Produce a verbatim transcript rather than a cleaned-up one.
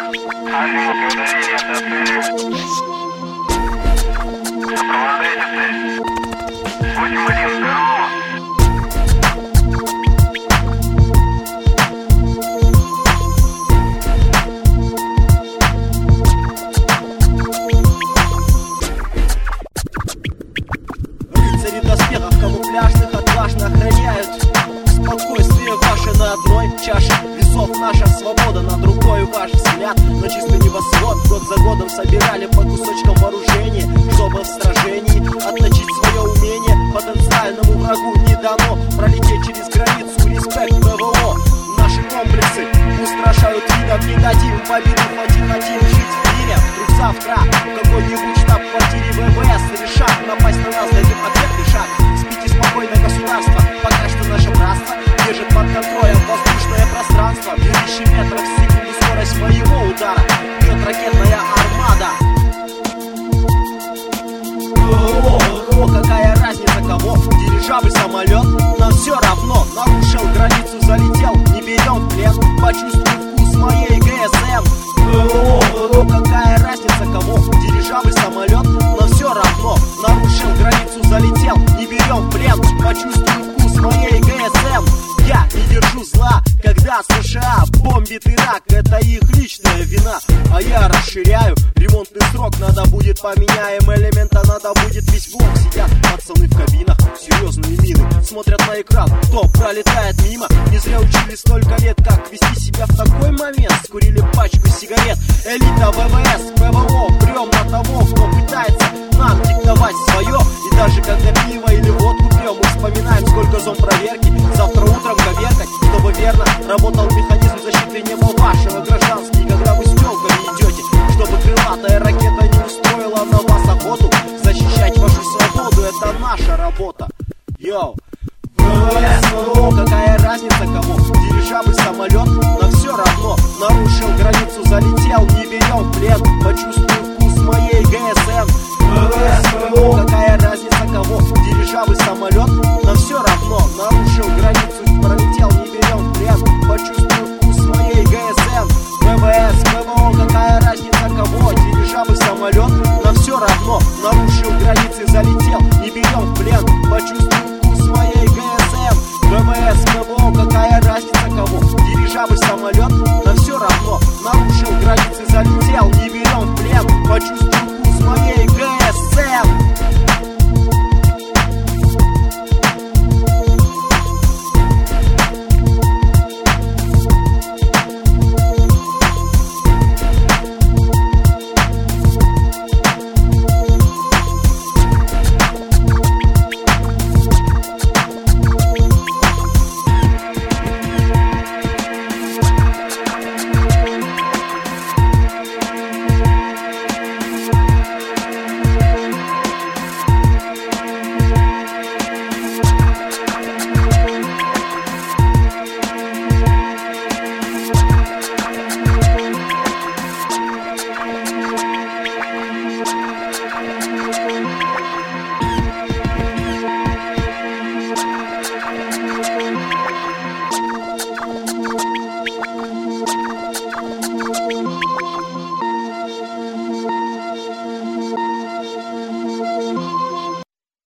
Азимут, удаление от цели. Сопровождайте цель. восемь один, здорово. Рыцари в доспехах камуфляжных отважно охраняют спокойствие ваше на одной чаше весов. Наша свобода на другой ваш взгляд. На чистый небосвод год за годом собирали по кусочкам вооружения, чтобы в сражении отточить свое умение. Потенциальному врагу не дано пролететь через границу. Респект ПВО. Наши комплексы устрашают видом. Не дадим победу, хотим, хотим жить в мире. Вдруг завтра в какой-нибудь штаб-квартире ВВС решат напасть на нас, дадим ответный шаг. Спите спокойно, государство, пока что наше братство держит под контролем воздушное пространство. В две тысячи метров в секунду скорость моего удара бьет ракетная армада. О, какая разница кого, дирижабль, самолет, нам все равно. Нарушил границу, залетел, не берем в плен. Почувствуй вкус моей ГСМ. О, какая разница кого, дирижабль, самолет, нам все равно. Нарушил границу, залетел, не берем в плен. Почувствуй вкус моей ГСМ. Я не держу зла, когда США бомбит Ирак. Это их личная вина, а я расширяю ремонтный срок. Надо будет поменяем элемента, надо будет весь блок. Сидят пацаны в кабинах, серьезные мины, смотрят на экран, кто пролетает мимо. Не зря учили столько лет, как вести себя в такой момент. Скурили пачку сигарет, элита ВВС, ПВО. Прем на того, кто пытается нам диктовать свое. И даже когда пиво или водку пьем, мы вспоминаем, сколько зон проверки. Завтра утром коверкать, чтобы верно работал механизм защиты неба вашего. Гражданские, когда вы с тёлками идете, чтобы крылатая ракета не устроила на вас охоту. Защищать вашу свободу — это наша работа. Йоу! ВВС, ПВО, какая разница кому, дирижабль, самолет, нам все равно. Нарушил границу, залетел, не берем в плен. Почувствуй вкус моей ГСМ. ВВС, ПВО, какая разница кого, дирижабль, самолет, нам все равно. Нарушил границу, пролетел, не берем в плен. Почувствуй вкус моей ГСМ. ВВС, ПВО, какая разница кого, дирижабль, самолет, нам все равно. Нарушил границы, залетел, не берем в плен. Почувствуй вкус моей ГСМ. ВВС, ПВО, какая разница кого, дирижабль, самолет, нам все равно. Нарушил границы, залетел, не берем в плен. Почувствуй вкус моей ГСМ.